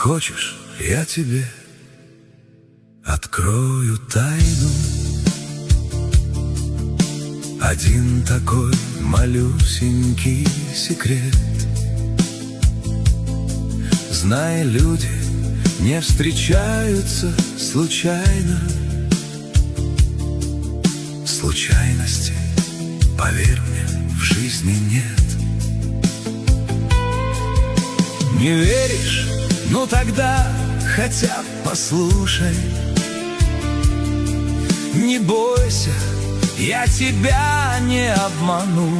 Хочешь, я тебе открою тайну? Один такой малюсенький секрет. Знай, люди не встречаются случайно. Случайности, поверь мне, в жизни нет. Не веришь? Ну тогда хотя б послушай. Не бойся, я тебя не обману.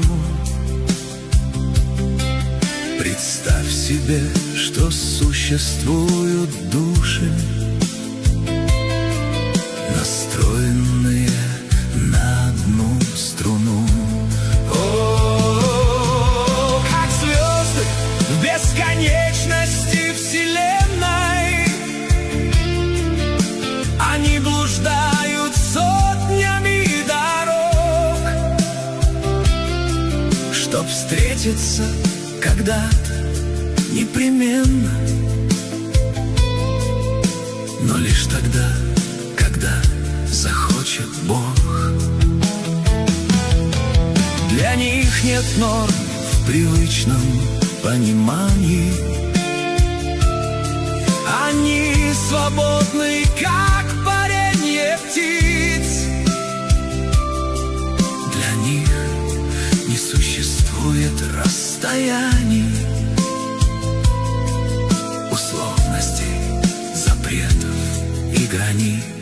Представь себе, что существуют души, настроенные на одну струну. О, как звезды в бесконечности вселенной, они блуждают сотнями дорог, чтоб встретиться когда-то непременно, но лишь тогда, когда захочет Бог. Для них нет норм в привычном понимании. Они свободны, как паренье птиц. Для них не существует расстояний, условностей, запретов и границ.